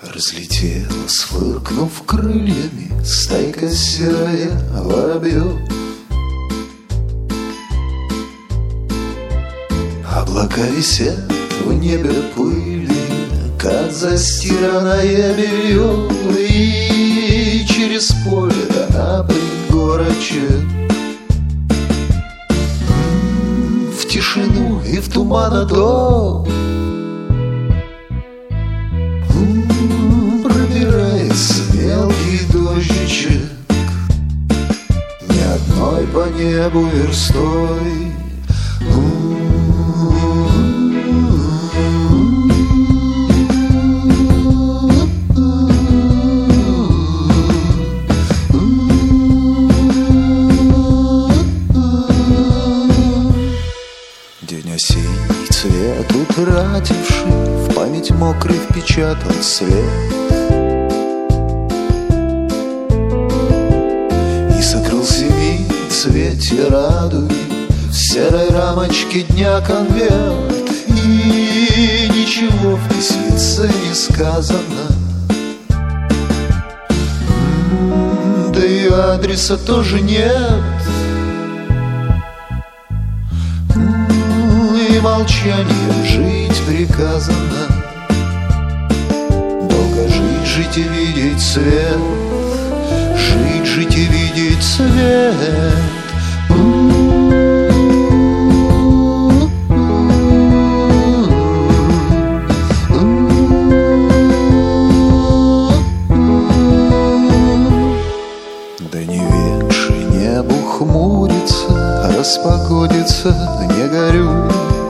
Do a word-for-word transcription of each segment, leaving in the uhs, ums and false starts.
Разлетелась, фыркнув крыльями, стайка серая воробьев. Облака висят в небе пыли, как застиранное белье, и через поле до пригорочек в тишину и в туман одно пробирается мелкий дождичек, ни одной по небу верстой. День осенний, цвет утративший, в память мокрый впечатан след. И сокрылся миг в цвете радуги, в серой рамочке дня конверт. И ничего в письмице не сказано, да и адреса тоже нет. И молчанием жить приказано, долго жить, жить и видеть свет, жить, жить и видеть свет. Да не ветши небу хмурится, распогодится, не горюй.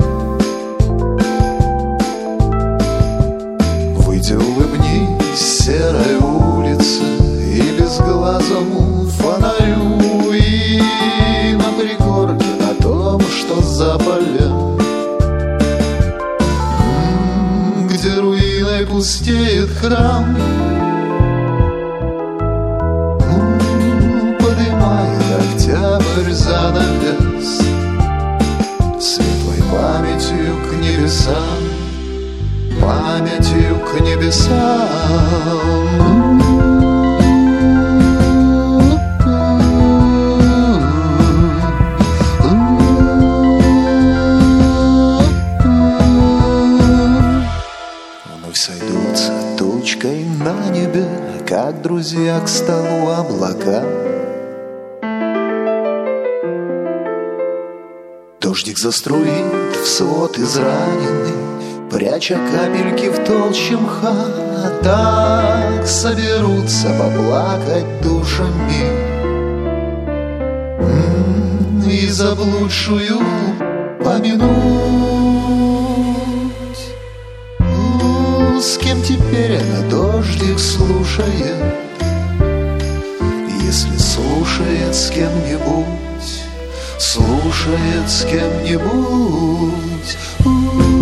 Выйди, улыбнись серой улице и безглазому фонарю, и на пригорке на том, что за полем, где руиной пустеет храм, подымает октябрь занавес светлой памятью к небесам, памятью к небесам. Вновь сойдутся тучкой на небе, как друзья к столу облака. Дождик заструит в свод израненный, пряча капельки в толще мха. Так соберутся поплакать душами и заблудшую помянуть. С кем теперь она дождик слушает, если слушает с кем-нибудь, слушает с кем-нибудь.